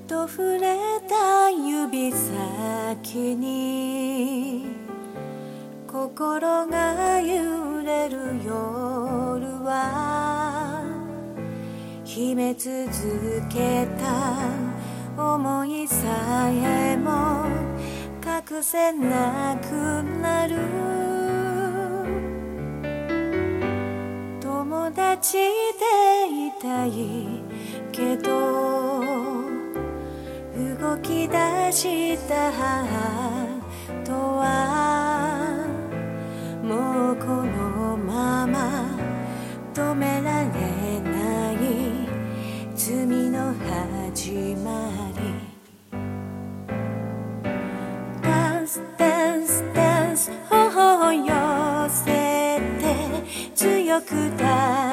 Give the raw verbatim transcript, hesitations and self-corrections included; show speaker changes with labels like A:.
A: と触れた指先に心が揺れる夜は秘め続けた思いさえも隠せなくなる。友達でいたいけど動き出した母とはもうこのまま止められない罪の始まり。ダンスダンスダンス頬を寄せて強く抱